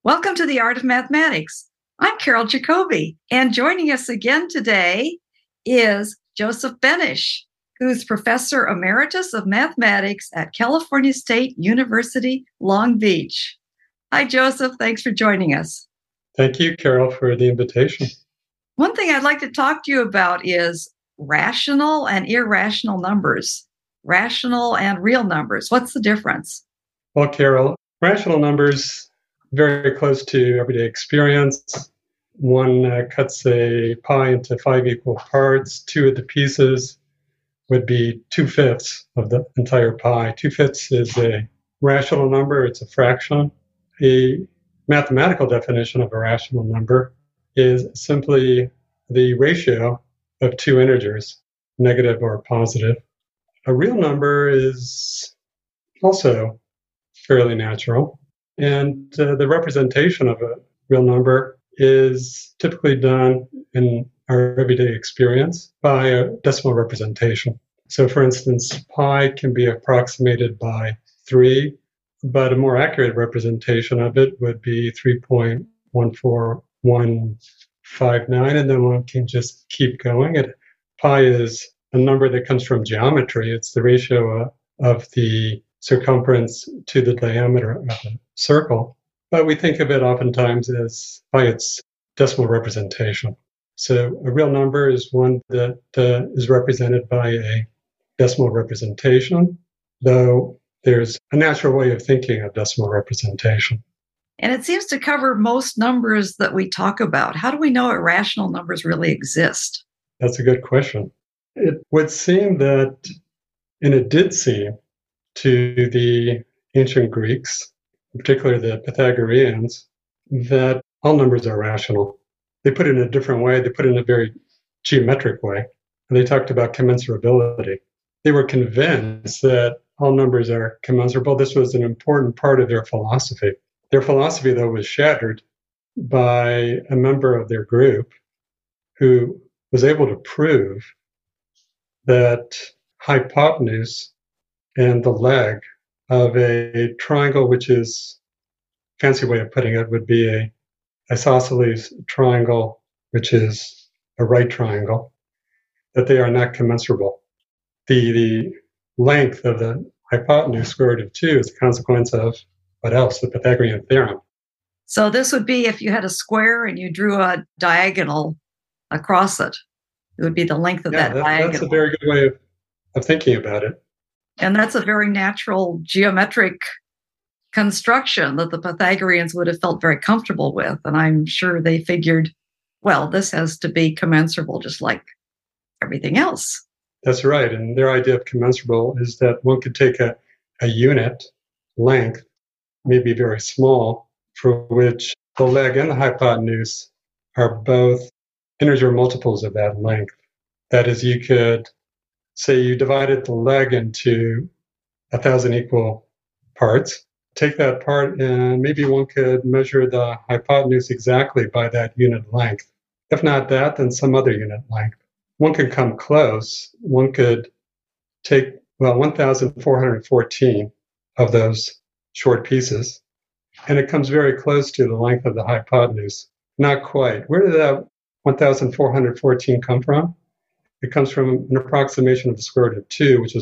Welcome to the Art of Mathematics. I'm Carol Jacoby, and joining us again today is Joseph Benesch, who's Professor Emeritus of Mathematics at California State University, Long Beach. Hi, Joseph. Thanks for joining us. Thank you, Carol, for the invitation. One thing I'd like to talk to you about is rational and irrational numbers, rational and real numbers. What's the difference? Well, Carol, rational numbers, very close to everyday experience. One cuts a pie into 5 equal parts. 2 of the pieces would be 2/5 of the entire pie. 2/5 is a rational number. It's a fraction. A mathematical definition of a rational number is simply the ratio of 2 integers, negative or positive. A real number is also fairly natural, and the representation of a real number is typically done in our everyday experience by a decimal representation. So, for instance, pi can be approximated by 3, but a more accurate representation of it would be 3.14159, and then one can just keep going. Pi is a number that comes from geometry. It's the ratio of the circumference to the diameter of a circle. But we think of it oftentimes as by its decimal representation. So a real number is one that is represented by a decimal representation, though there's a natural way of thinking of decimal representation. And it seems to cover most numbers that we talk about. How do we know irrational numbers really exist? That's a good question. It would seem that, and it did seem to the ancient Greeks, in particular the Pythagoreans, that all numbers are rational. They put it in a different way. They put it in a very geometric way. And they talked about commensurability. They were convinced that all numbers are commensurable. This was an important part of their philosophy. Their philosophy, though, was shattered by a member of their group who was able to prove that hypotenuse and the leg of a triangle, which is a fancy way of putting it, would be a isosceles triangle, which is a right triangle, that they are not commensurable. The length of the hypotenuse, square root of 2, is a consequence of what else? The Pythagorean theorem. So this would be if you had a square and you drew a diagonal across it. It would be the length of that diagonal. That's a very good way of thinking about it. And that's a very natural geometric construction that the Pythagoreans would have felt very comfortable with. And I'm sure they figured, well, this has to be commensurable just like everything else. That's right. And their idea of commensurable is that one could take a unit length, maybe very small, for which the leg and the hypotenuse are both integer multiples of that length. That is, you could say you divided the leg into 1,000 equal parts. Take that part and maybe one could measure the hypotenuse exactly by that unit length. If not that, then some other unit length. One could come close. One could take, 1,414 of those short pieces, and it comes very close to the length of the hypotenuse. Not quite. Where did that 1,414 come from? It comes from an approximation of the square root of 2, which is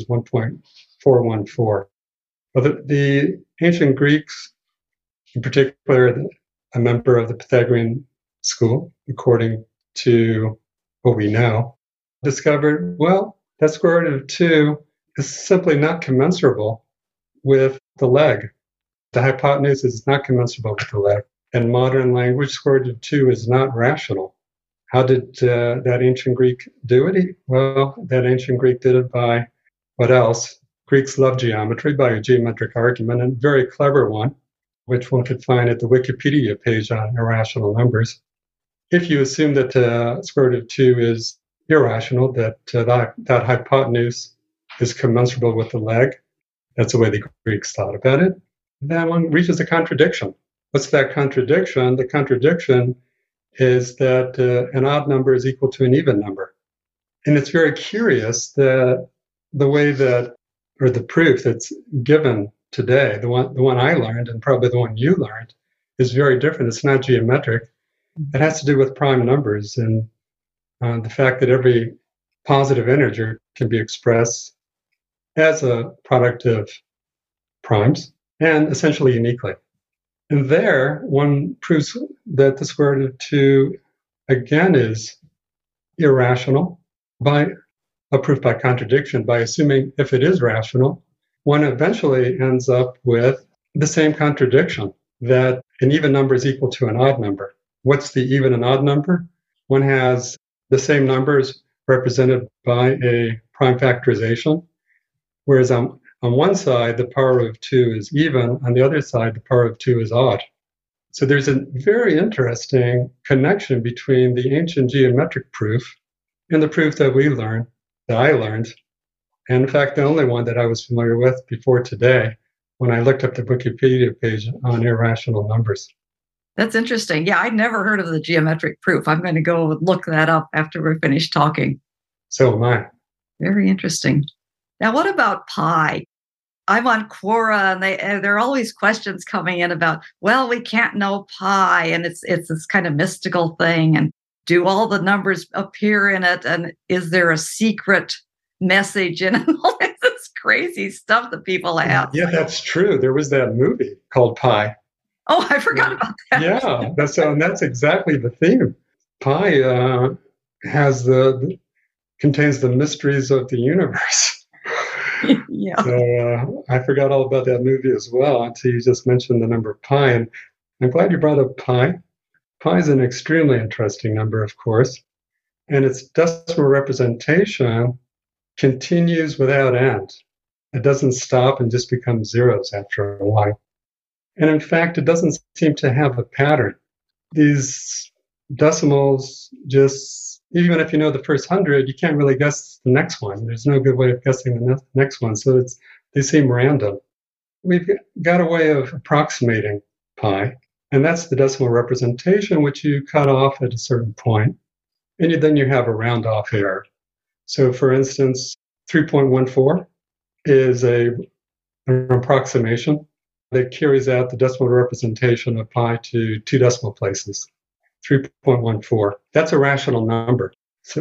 1.414. Well, the ancient Greeks, in particular, a member of the Pythagorean school, according to what we know, discovered, that square root of 2 is simply not commensurable with the leg. The hypotenuse is not commensurable with the leg. In modern language, square root of 2 is not rational. How did that ancient Greek do it? Well, that ancient Greek did it by what else? Greeks love geometry, by a geometric argument, and a very clever one, which one could find at the Wikipedia page on irrational numbers. If you assume that square root of 2 is irrational, that hypotenuse is commensurable with the leg, that's the way the Greeks thought about it, then one reaches a contradiction. What's that contradiction? The contradiction is that an odd number is equal to an even number. And it's very curious that the way that, or the proof that's given today, the one I learned and probably the one you learned, is very different. It's not geometric. It has to do with prime numbers and the fact that every positive integer can be expressed as a product of primes and essentially uniquely. And there, one proves that the square root of 2, again, is irrational by a proof by contradiction. By assuming if it is rational, one eventually ends up with the same contradiction, that an even number is equal to an odd number. What's the even and odd number? One has the same numbers represented by a prime factorization, whereas on one side, the power of 2 is even. On the other side, the power of 2 is odd. So there's a very interesting connection between the ancient geometric proof and the proof that I learned, and in fact, the only one that I was familiar with before today when I looked up the Wikipedia page on irrational numbers. That's interesting. Yeah, I'd never heard of the geometric proof. I'm going to go look that up after we're finished talking. So am I. Very interesting. Now, what about pi? I'm on Quora, and there are always questions coming in about, well, we can't know pi, and it's this kind of mystical thing, and do all the numbers appear in it, and is there a secret message in it? All this crazy stuff that people have. Yeah, that's true. There was that movie called Pi. Oh, I forgot about that. Yeah, that's exactly the theme. Pi contains the mysteries of the universe. Yeah. So I forgot all about that movie as well until you just mentioned the number pi. And I'm glad you brought up pi. Pi is an extremely interesting number, of course, and its decimal representation continues without end. It doesn't stop and just becomes zeros after a while. And in fact, it doesn't seem to have a pattern. These decimals just, even if you know the first 100, you can't really guess the next one. There's no good way of guessing the next one. So they seem random. We've got a way of approximating pi, and that's the decimal representation, which you cut off at a certain point, and then you have a round off error. So for instance, 3.14 is an approximation that carries out the decimal representation of pi to 2 decimal places, 3.14. That's a rational number. So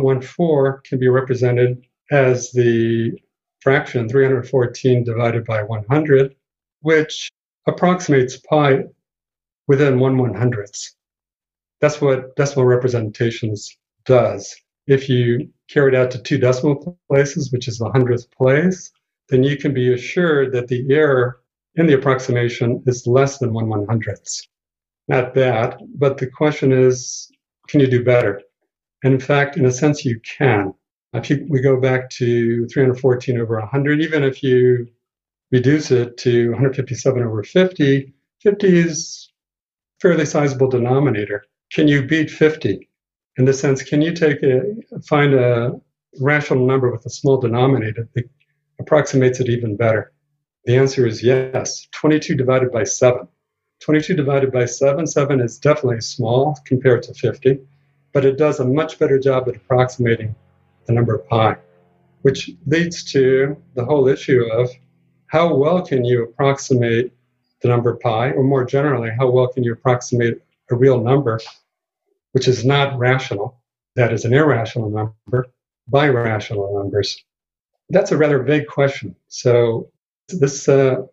3.14 can be represented as the fraction 314 divided by 100, which approximates pi within 1/100th. That's what decimal representations does. If you carry it out to 2 decimal places, which is the 100th place, then you can be assured that the error in the approximation is less than 1/100th. Not bad, but the question is, can you do better? And in fact, in a sense, you can. If we go back to 314 over 100, even if you reduce it to 157 over 50, 50 is a fairly sizable denominator. Can you beat 50? In the sense, can you find a rational number with a small denominator that approximates it even better? The answer is yes. 22 divided by 7. 22 divided by 7, 7 is definitely small compared to 50, but it does a much better job at approximating the number pi, which leads to the whole issue of how well can you approximate the number pi, or more generally, how well can you approximate a real number, which is not rational, that is an irrational number, by rational numbers? That's a rather vague question. So this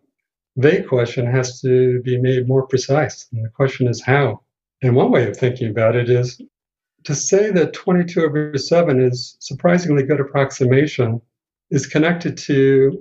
vague question has to be made more precise. And the question is how? And one way of thinking about it is to say that 22 over 7 is surprisingly good approximation is connected to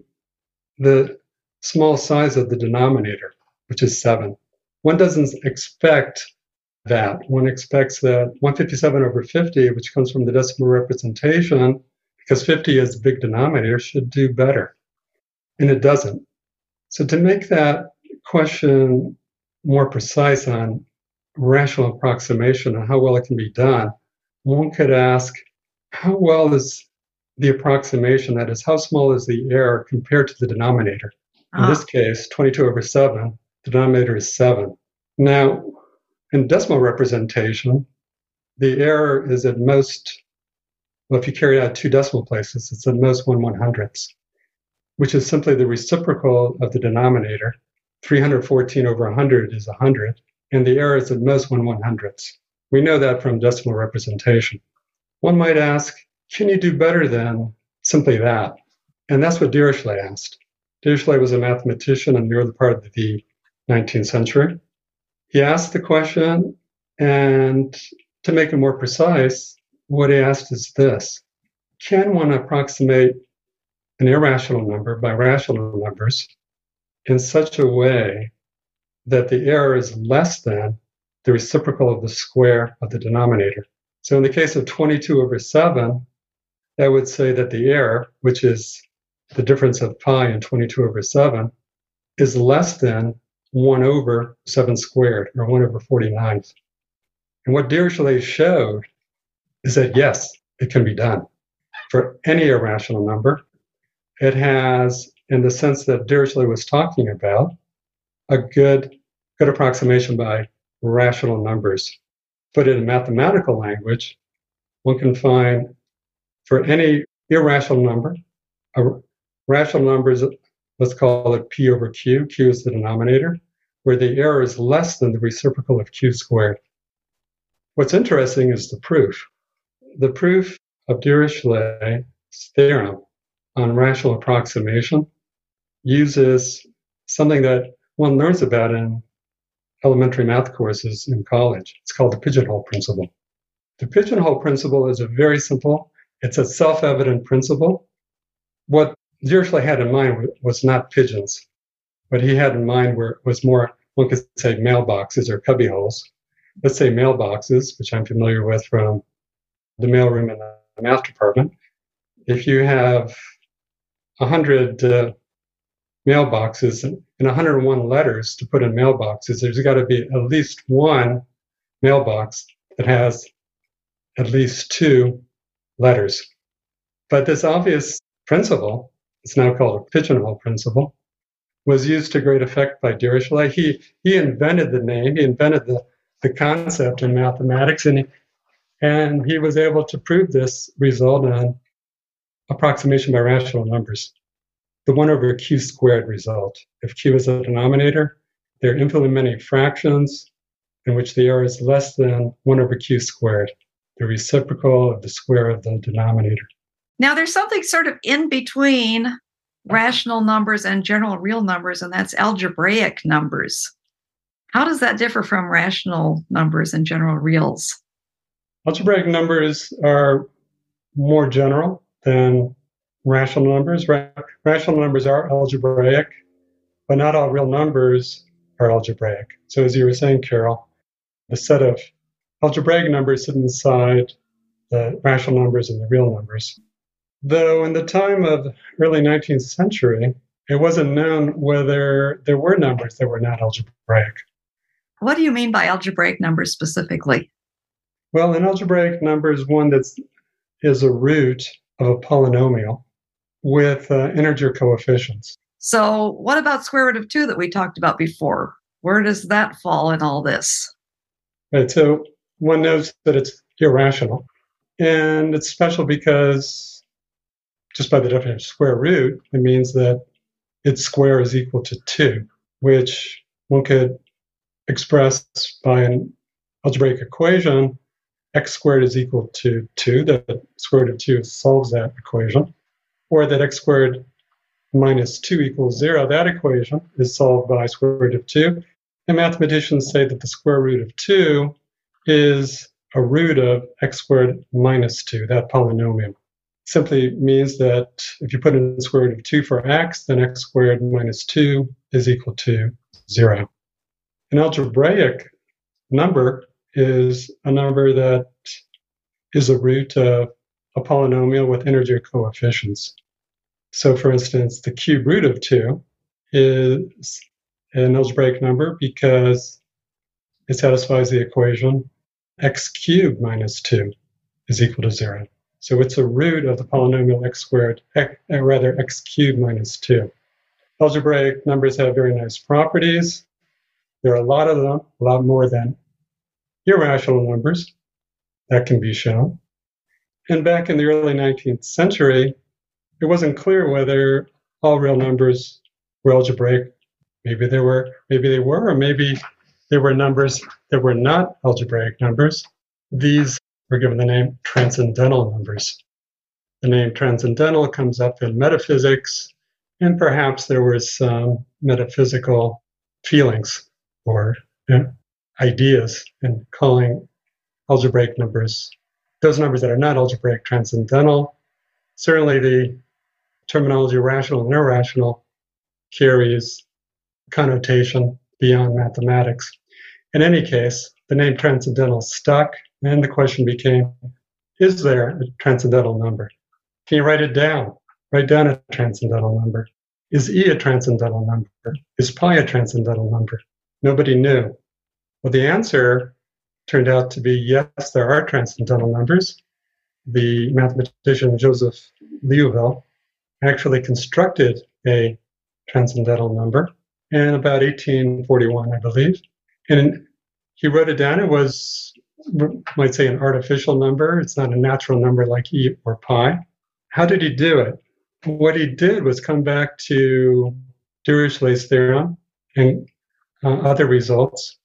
the small size of the denominator, which is 7. One doesn't expect that. One expects that 157 over 50, which comes from the decimal representation, because 50 is a big denominator, should do better. And it doesn't. So to make that question more precise on rational approximation and how well it can be done, one could ask, how well is the approximation, that is, how small is the error compared to the denominator? In this case, 22 over 7, the denominator is 7. Now, in decimal representation, the error is at most, well, if you carry out 2 decimal places, it's at most 1/100th, which is simply the reciprocal of the denominator. 314 over 100 is 100. and the error is at most 1/100th. We know that from decimal representation. One might ask, can you do better than simply that? And that's what Dirichlet asked. Dirichlet was a mathematician in the early part of the 19th century. He asked the question, and to make it more precise, what he asked is this: can one approximate an irrational number by rational numbers in such a way that the error is less than the reciprocal of the square of the denominator? So in the case of 22/7, that would say that the error, which is the difference of pi and 22/7, is less than 1/7 squared, or 1/49. And what Dirichlet showed is that yes, it can be done for any irrational number. It has, in the sense that Dirichlet was talking about, a good approximation by rational numbers. Put it in mathematical language, one can find for any irrational number, a rational number is, let's call it P over Q. Q is the denominator, where the error is less than the reciprocal of Q squared. What's interesting is the proof. The proof of Dirichlet's theorem on rational approximation uses something that one learns about in elementary math courses in college. It's called the pigeonhole principle. The pigeonhole principle is it's a self-evident principle. What Dirichlet had in mind was not pigeons. What he had in mind was more, one could say, mailboxes or cubbyholes. Let's say mailboxes, which I'm familiar with from the mailroom in the math department. If you have 100 mailboxes and 101 letters to put in mailboxes, there's got to be at least one mailbox that has at least 2 letters. But this obvious principle, it's now called a pigeonhole principle, was used to great effect by Dirichlet. He invented the name, he invented the concept in mathematics, and he was able to prove this result on approximation by rational numbers. The 1/Q squared result. If Q is a denominator, there are infinitely many fractions in which the error is less than 1/Q squared, the reciprocal of the square of the denominator. Now, there's something sort of in between rational numbers and general real numbers, and that's algebraic numbers. How does that differ from rational numbers and general reals? Algebraic numbers are more general than rational numbers. Rational numbers are algebraic, but not all real numbers are algebraic. So as you were saying, Carol, the set of algebraic numbers sit inside the rational numbers and the real numbers. Though in the time of the early 19th century, it wasn't known whether there were numbers that were not algebraic. What do you mean by algebraic numbers specifically? Well, an algebraic number is one that is a root of a polynomial with integer coefficients. So what about square root of 2 that we talked about before? Where does that fall in all this? Right, so one knows that it's irrational. And it's special because, just by the definition of square root, it means that its square is equal to 2, which one could express by an algebraic equation. X squared is equal to 2, that square root of 2 solves that equation. Or that x squared minus 2 equals 0, that equation is solved by square root of 2. And mathematicians say that the square root of 2 is a root of x squared minus 2, that polynomial. Simply means that if you put in the square root of 2 for x, then x squared minus 2 is equal to 0. An algebraic number is a number that is a root of a polynomial with integer coefficients. So for instance, the cube root of 2 is an algebraic number because it satisfies the equation x cubed minus 2 is equal to 0. So it's a root of the polynomial x squared, x cubed minus 2. Algebraic numbers have very nice properties. There are a lot of them, a lot more than irrational numbers. That can be shown. And back in the early 19th century, it wasn't clear whether all real numbers were algebraic. Maybe they were, or maybe there were numbers that were not algebraic numbers. These were given the name transcendental numbers. The name transcendental comes up in metaphysics, and perhaps there was some metaphysical feelings or ideas in calling algebraic numbers, those numbers that are not algebraic, transcendental. Certainly the terminology rational and irrational carries connotation beyond mathematics. In any case, the name transcendental stuck, and the question became, is there a transcendental number? Can you write it down? Write down a transcendental number. Is E a transcendental number? Is pi a transcendental number? Nobody knew. Well, the answer turned out to be yes, there are transcendental numbers. The mathematician Joseph Liouville actually constructed a transcendental number in about 1841, I believe. And he wrote it down. It was, might say, an artificial number. It's not a natural number like E or pi. How did he do it? What he did was come back to Dirichlet's theorem and other results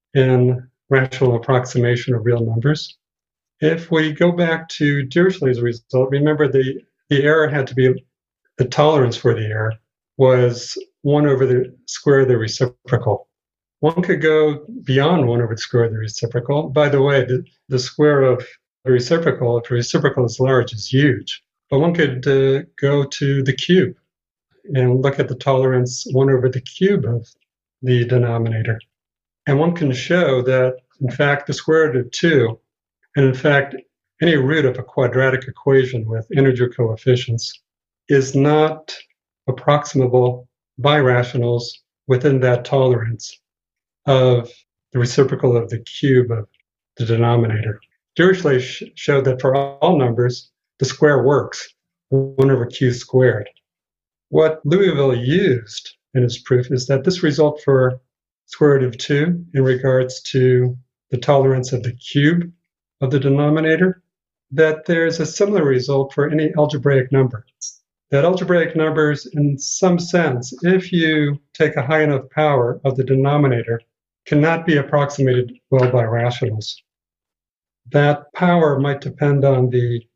in rational approximation of real numbers. If we go back to Dirichlet's result, remember the error had to be, the tolerance for the error was 1 over the square of the reciprocal. One could go beyond 1 over the square of the reciprocal. By the way, the square of the reciprocal, if the reciprocal is large, is huge. But one could go to the cube and look at the tolerance 1 over the cube of the denominator. And one can show that, in fact, the square root of 2, and in fact, any root of a quadratic equation with integer coefficients is not approximable by rationals within that tolerance of the reciprocal of the cube of the denominator. Dirichlet showed that for all numbers, the square works, 1 over q squared. What Liouville used in his proof is that this result for square root of 2 in regards to the tolerance of the cube of the denominator, that there's a similar result for any algebraic number. That algebraic numbers, in some sense, if you take a high enough power of the denominator, cannot be approximated well by rationals. That power might depend, and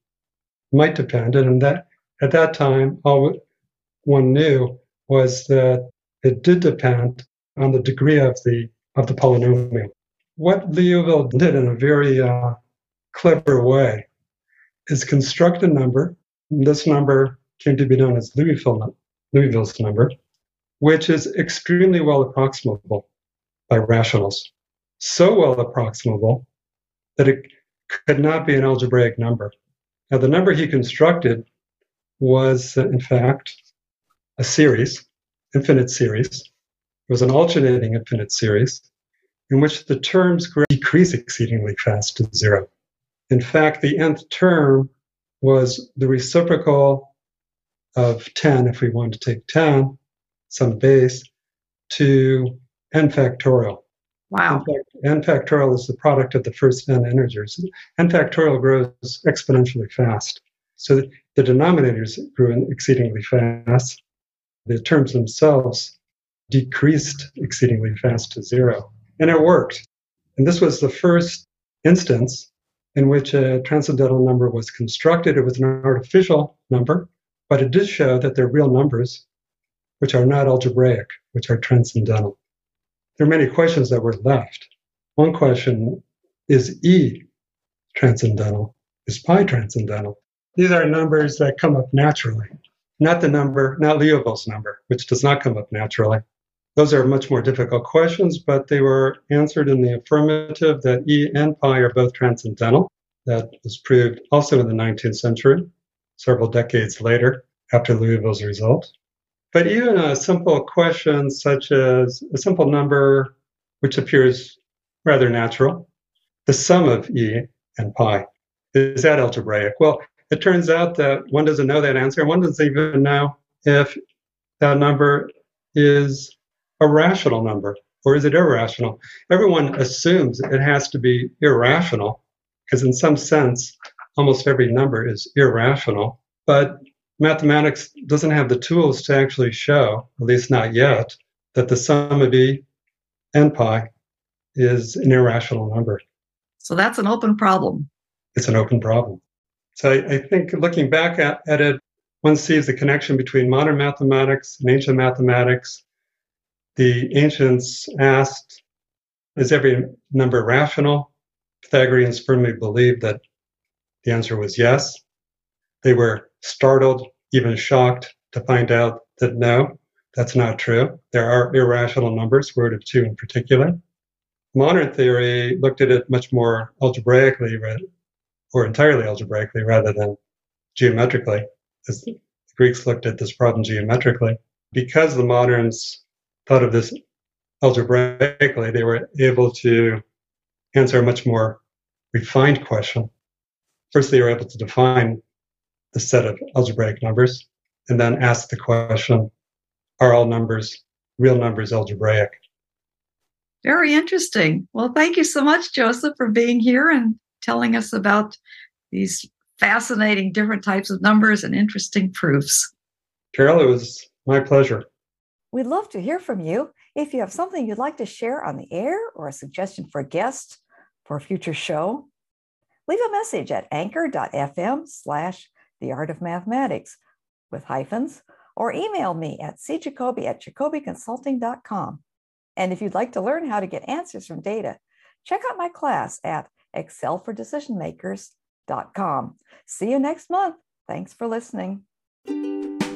that at that time, all one knew was that it did depend on the degree of the polynomial. What Liouville did in a very clever way is construct a number. This number came to be known as Liouville's number, which is extremely well approximable by rationals. So well approximable that it could not be an algebraic number. Now, the number he constructed was, in fact, a series, infinite series. It was an alternating infinite series in which the terms decrease exceedingly fast to 0. In fact, the nth term was the reciprocal of 10, if we want to take 10, some base, to n factorial. Wow. In fact, n factorial is the product of the first n integers. N factorial grows exponentially fast. So the denominators grew exceedingly fast. The terms themselves decreased exceedingly fast to 0. And it worked. And this was the first instance in which a transcendental number was constructed. It was an artificial number, but it did show that they're real numbers, which are not algebraic, which are transcendental. There are many questions that were left. One question, is E transcendental? Is pi transcendental? These are numbers that come up naturally, not Liouville's number, which does not come up naturally. Those are much more difficult questions, but they were answered in the affirmative that E and pi are both transcendental. That was proved also in the 19th century, several decades later, after Liouville's result. But even a simple question such as a simple number which appears rather natural, the sum of E and pi, is that algebraic? Well, it turns out that one doesn't know that answer. One doesn't even know if that number is a rational number, or is it irrational? Everyone assumes it has to be irrational, because in some sense, almost every number is irrational. But mathematics doesn't have the tools to actually show, at least not yet, that the sum of E and pi is an irrational number. So that's an open problem. It's an open problem. So I think looking back at it, one sees the connection between modern mathematics and ancient mathematics. The ancients asked, is every number rational? Pythagoreans firmly believed that the answer was yes. They were startled, even shocked, to find out that no, that's not true. There are irrational numbers, root of 2 in particular. Modern theory looked at it much more algebraically, or entirely algebraically rather than geometrically, as the Greeks looked at this problem geometrically. Because the moderns thought of this algebraically, they were able to answer a much more refined question. First, they were able to define the set of algebraic numbers, and then ask the question, are all numbers, real numbers, algebraic? Very interesting. Well, thank you so much, Joseph, for being here and telling us about these fascinating different types of numbers and interesting proofs. Carol, it was my pleasure. We'd love to hear from you. If you have something you'd like to share on the air or a suggestion for a guest for a future show, leave a message at anchor.fm/theartofmathematics with hyphens, or email me at cjacoby@jacobyconsulting.com. And if you'd like to learn how to get answers from data, check out my class at excelfordecisionmakers.com. See you next month. Thanks for listening.